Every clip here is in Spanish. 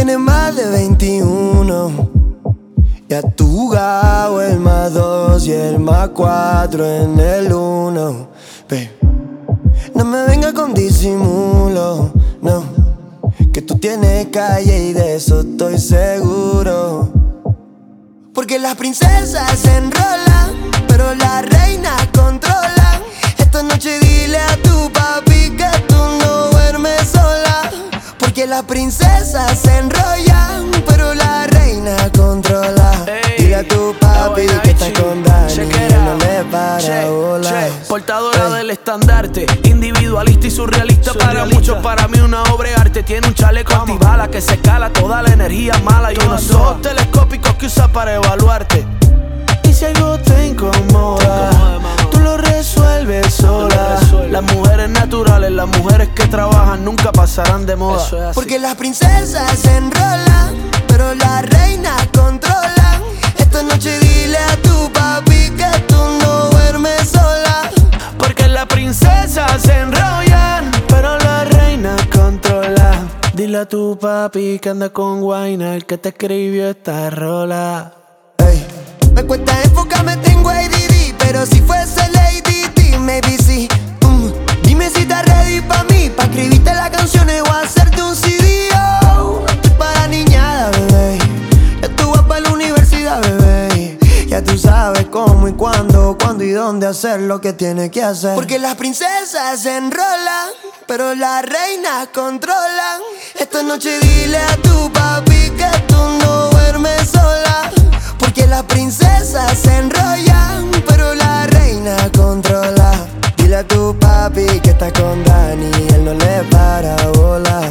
tienes más de 21. Ya tú jugado el +2 y el +4 en el 1. No me venga con disimulo, no. Que tú tienes calle y de eso estoy seguro. Porque las princesas se enrolan, pero las reinas controlan. Esta noche dile a tu papi que tú no duermes sola. Porque las princesas se enrollan, pero la reina controla. Dile a tu papi que estás con Dani y no le para bolas. Portadora del estandarte, individualista y surrealista. Para muchos, para mí una obra de arte. Tiene un chaleco antibala que se escala toda la energía mala. Y unos ojos telescópicos que usa para evaluarte. Y si algo te incomoda, tú lo resuelves sola. Las mujeres naturales, las mujeres que trabajan nunca pasarán de moda. Porque las princesas se enrolan, pero las reinas controlan. Esta noche dile a tu papi que tú no duermes sola. Porque las princesas se enrollan, pero la reina controla. Dile a tu papi que anda con Guayna, el que te escribió esta rola. Me cuesta enfocarme, tengo ADD, pero si fuese Lady D, maybe sí. Dime si estás ready pa' mí, pa' escribirte las canciones o hacerte un CD. Oh, no estoy para niñada, bebé. Ya tú vas pa' la universidad, bebé. Ya tú sabes cómo y cuándo y dónde hacer lo que tienes que hacer. Porque las princesas se enrolan, pero las reinas controlan. Esta noche dile a tu papi que tú no duermes sola. Porque las princesas se enrollan, pero la reina controla. Dile a tu papi que está con Dani y él no le para bolas.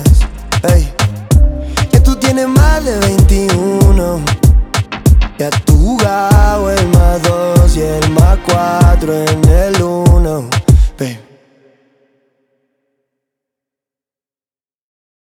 Que tú tienes más de 21. Ya tú jugado el +2 y el +4 en el 1.